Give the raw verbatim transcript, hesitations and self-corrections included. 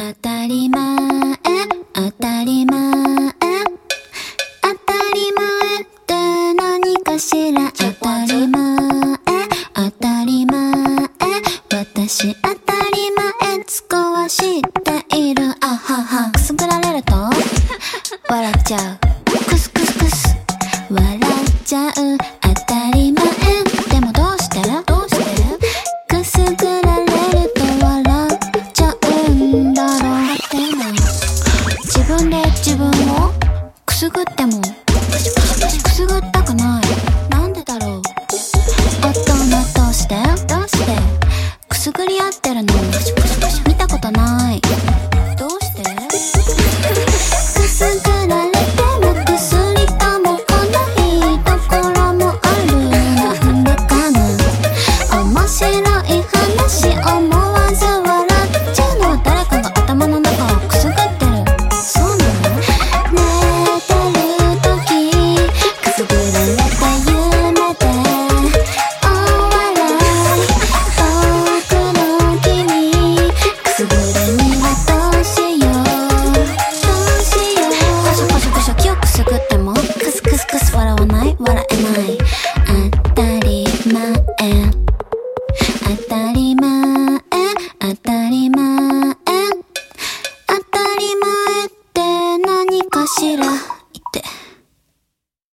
当たり前当たり前当たり前って何かしら。当たり前当たり前私当たり前つこは知っている。あははくすぐられると笑っちゃう。クスクスクス笑っちゃう。当たり前でもどうしてどうしてくすぐられると笑っちゃうんだろうってな。自分で自分をくすぐってもくすぐったくない。なんでだろう。あとなどうしてどうしてくすぐり合ってるの見たことない。どうしてくすぐられてもくすりとも来ないところもある。なんでかな。面白い話思わず笑っちゃうのは誰かが頭の中をくすぐってる。そうなの。寝てる時くすぐられた夢で大笑い。僕の君くすぐるにはどうしようどうしよう。こしょこしょこしょ気をくすぐってもクスクスクス笑わない笑えない。当たり前当たり前